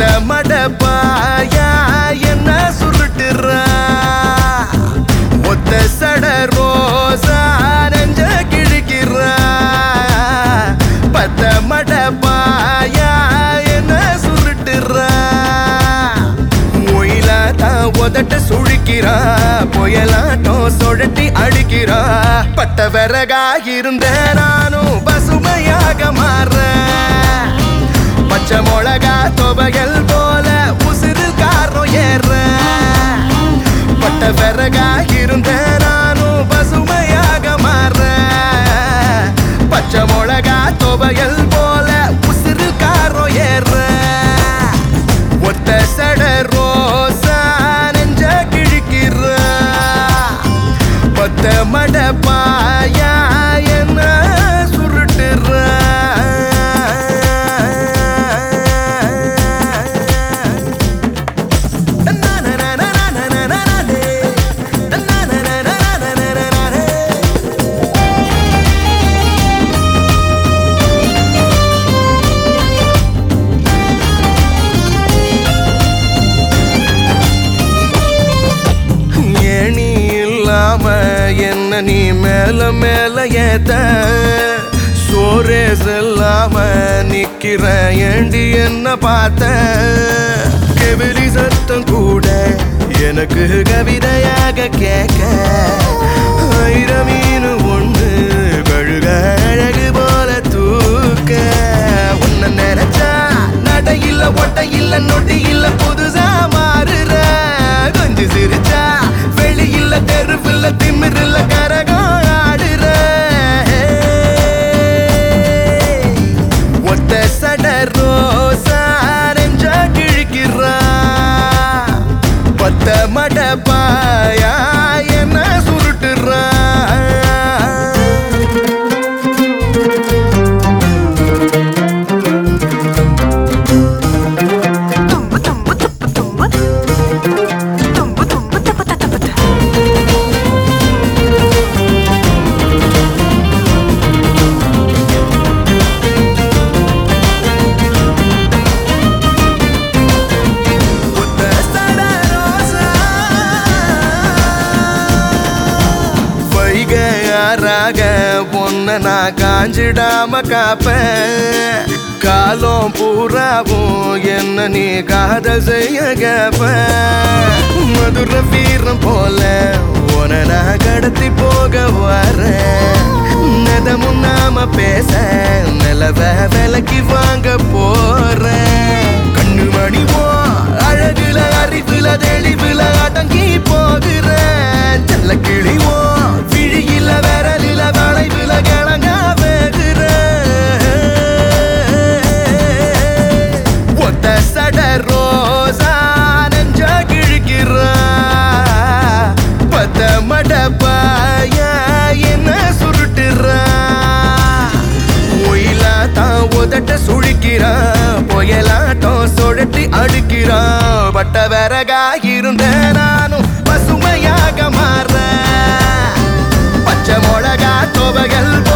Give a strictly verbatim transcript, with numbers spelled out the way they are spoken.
பத்த மடப்பாயா என்ன சுருட்டுறா ஒத்த சட ரோசா நெஞ்ச கிழிக்கிறா பத்த மடப்பாயா என்ன சுருட்டுறா ஒயிலாத்தா உதட்ட சுழிக்கிறா புயலாட்டம் சுழட்டி அடிக்கிறா பட்ட விறகா இருந்த நானும் பசுமையாக மாறேன் பச்சை மிளகா துவையல் போல உசுறு காரம் ஏற பட்ட விறகா இருந்த நானும் பசுமையாக மாற பச்சை மிளகா துவையல் போல உசுறு காரம் ஏற ஒத்த சட ரோசா நெஞ்ச கிழிக்கிற பத்த மடப்பாயா என்ன சுருட்டுற என்ன நீ மேல மேல ஏத்த சோரே செல்லாம நிக்கிற ஏண்டி என்ன பார்த்த கெவிலி சத்தம் கூட எனக்கு கவிதையாக கேட்க ஆயிரம் மீன் ஒண்ணு கழுக அழகு போல தூக்க உன்ன நினைச்சா நட இல்ல ஒட்ட இல்ல நொட்டி இல்ல புதுசா மாறுற கொஞ்சம் சிரிச்சா வெளி இல்ல தெருவில்ல திமிரில்ல கரகம் ஆடுற ஒத்த சட ரோசா நெஞ்ச கிழிக்கிறா பத்த மடப்பாயா என்ன சுருட்டுறா பொன்ன நான் காஞ்சிடாம காப்பேன் காலம் பூராவும் என்ன நீ காதல் செய்ய கேப்பேன் மதுர வீரம் போல உன நான் கடத்தி போக வரேன் நதமும் நாம பேச நிலவ விலைக்கு வாங்க போறேன் கண்ணு மணிவோ அழகுல அறிவுல தெளிவுல அடங்கி போகிறேன் செல்ல கிழிவோ விழியில விரலில வளைவுல கிழங்க வேகுற ஒத்த சட ரோசா நெஞ்ச கிழிக்கிற பத்த மடப்பாயா என்ன சுருட்டுற ஒயிலாத்தான் உதட்ட சுழிக்கிறா புயலாட்டம் சுழட்டி அடிக்கிறா பட்ட விறகா இருந்த நானும் பசுமையாக மாற பச்சை மிளகா துவையல்